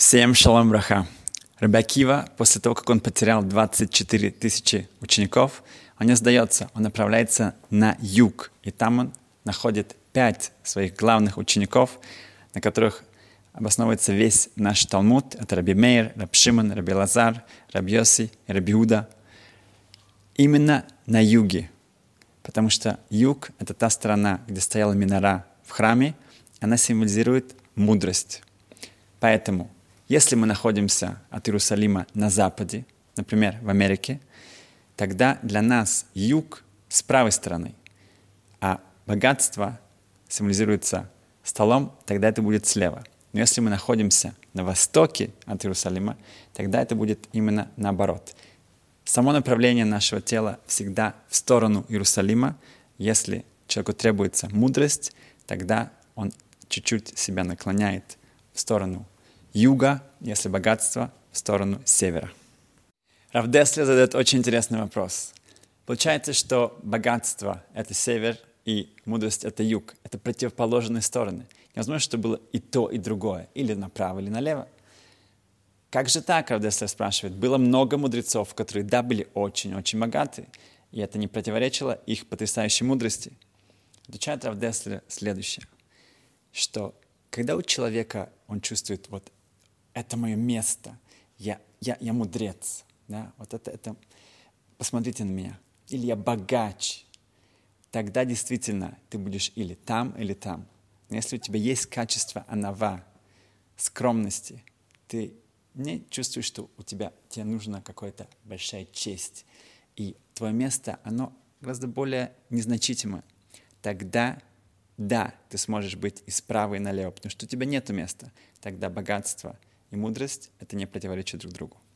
Всем шалом браха. Раби Акива, после того, как он потерял 24 тысячи учеников, он не сдается, он направляется на юг. И там он находит 5 своих главных учеников, на которых обосновывается весь наш Талмуд. Это Раби Мейр, Раби Шимон, Раби Лазар, Раби Йоси и Раби Иуда. Именно на юге. Потому что юг — это та сторона, где стояла минара в храме. Она символизирует мудрость. Поэтому, если мы находимся от Иерусалима на западе, например, в Америке, тогда для нас юг с правой стороны, а богатство символизируется столом, тогда это будет слева. Но если мы находимся на востоке от Иерусалима, тогда это будет именно наоборот. Само направление нашего тела всегда в сторону Иерусалима. Если человеку требуется мудрость, тогда он чуть-чуть себя наклоняет в сторону юга, если богатство, в сторону севера. Рав Деслер задает очень интересный вопрос. Получается, что богатство — это север, и мудрость — это юг. Это противоположные стороны. Невозможно, чтобы было и то, и другое. Или направо, или налево. Как же так, Рав Деслер спрашивает? Было много мудрецов, которые, да, были очень-очень богаты, и это не противоречило их потрясающей мудрости. Отвечает Рав Деслер следующее, что когда у человека он чувствует, вот это мое место, я мудрец, да, вот это, посмотрите на меня, или я богач, тогда действительно ты будешь или там. Но если у тебя есть качество анава, скромности, ты не чувствуешь, что тебе нужна какая-то большая честь, и твое место, оно гораздо более незначительное, тогда да, ты сможешь быть и справа, и налево, потому что у тебя нет места. Тогда богатство и мудрость — это не противоречат друг другу.